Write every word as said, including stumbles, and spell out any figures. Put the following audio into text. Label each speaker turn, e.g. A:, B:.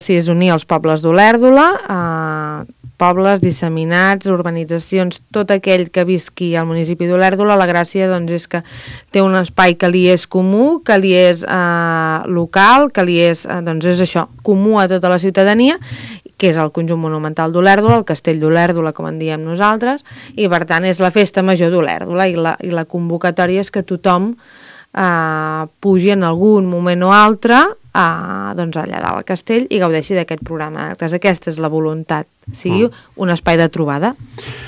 A: Sí, és unir els pobles d'Olèrdola, eh, pobles disseminats, urbanitzacions, tot aquell que visqui al municipi d'Olèrdola. La gràcia doncs, és que té un espai que li és comú, que li és eh, local, que li és, eh, doncs és això, comú a tota la ciutadania, que és el conjunt monumental d'Olèrdola, el castell d'Olèrdola, com en diem nosaltres, i per tant és la festa major d'Olèrdola, i la, i la convocatòria és que tothom eh, pugi en algun moment o altre a, doncs allà dalt al castell i gaudeixi d'aquest programa d'actes. Aquesta és la voluntat, sigui un espai de trobada.